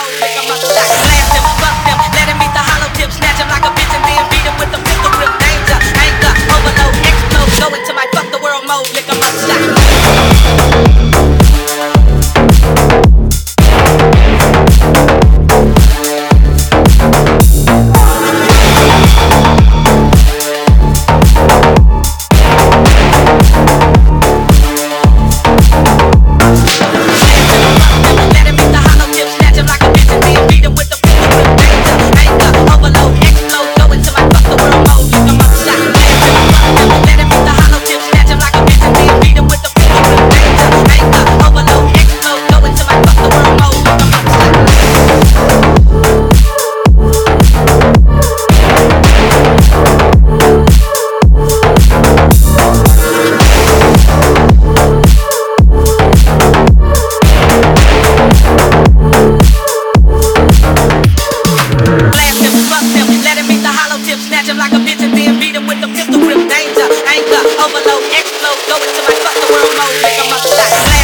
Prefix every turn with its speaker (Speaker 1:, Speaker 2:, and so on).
Speaker 1: mode, make 'em upshot. Blast them, fuck them, let him meet the hollow tip, snatch him like a bitch and then beat him with the pistol grip. Danger, anger, overload, explode, go into my fuck the world mode, make 'em upshot. Snatch him like a bitch and then beat him with the pistol grip. Danger, anger, overload, explode, go into my fuck the world mode, make 'em upshot.